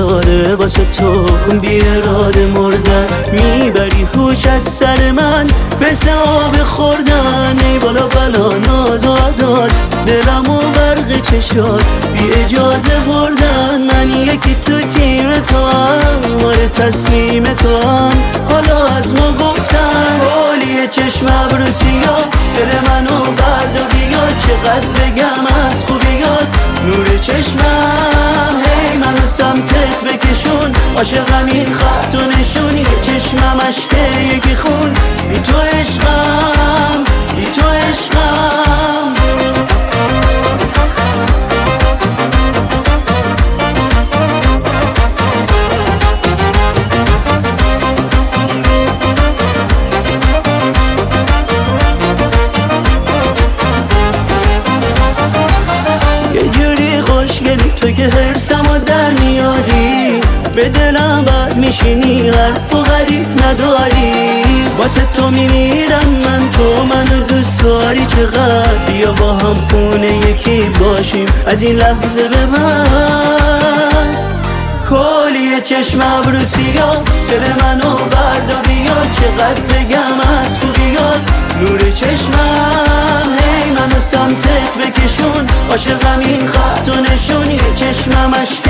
داره واسه تو بی اراده مردن. میبری هوش از سر من مثل آب خوردن. ای بالا بلا ناز و عداد دلم و برق چشات بی اجازه بردن. من یکی تو تیم تو هم آره تسلیم تو هم حالا از ما گفتن. حالی چشم ابرو سیاه دل منو برد و بیاد. چقدر بگم از خوبیات نور چشمم. هی منو سمتت بکشون عاشقم این خط و نشونی. چشمم عشقه یکی خون بی تو عشقم بی تو عشقم. تو که حرسمو در میاری به دلم بد میشینی حرف و غریب نداری. واسه تو میمیرم من تو منو دوست داری چقدر. بیا با هم خونه یکی باشیم از این لحظه به بعد. کلی چشم ابرو سیاه دل منو برد و بیاد. چقدر بگم از خوبیات نور چشمم. هی منو سمتت بکشون عاشقم این خط و نشونی. چشمم عشق